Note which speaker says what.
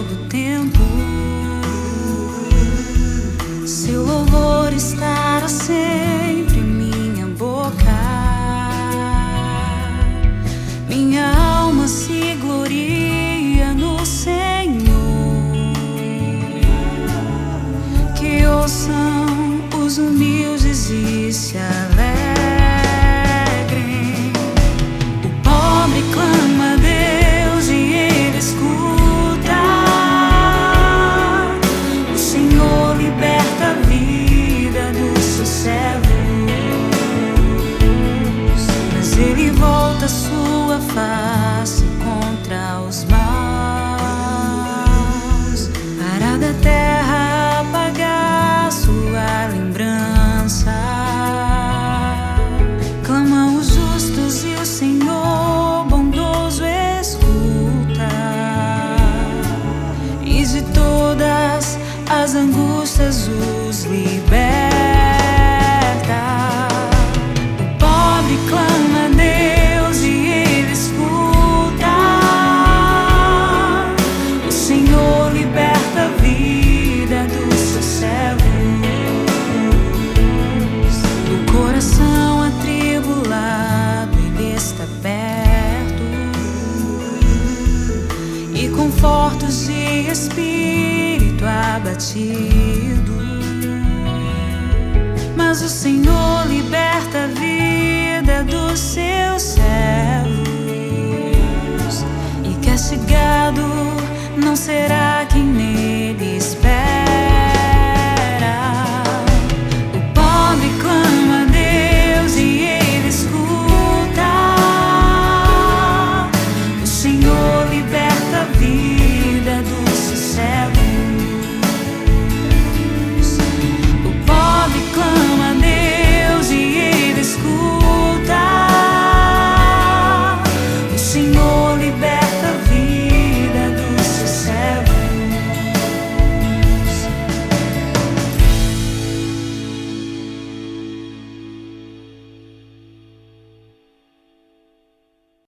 Speaker 1: todo tempo. Seu louvor estará sempre em minha boca. Minha alma se gloria no Senhor. Que ouçam os humildes e se alegrem. O pobre clama a Deus e Ele escuta. O Senhor liberta a vida dos seus servos, mas Ele volta a sua face contra os maus, para da terra apagar sua lembrança. Clamam os justos e o Senhor bondoso escuta, e de todas as angústias os liberta. O pobre clama a Deus e Ele escuta. O Senhor liberta a vida dos seus servos. O coração atribulado Ele está perto, e conforta os de espírito abatido. Mas o Senhor liberta a vida dos seus servos, e castigado não será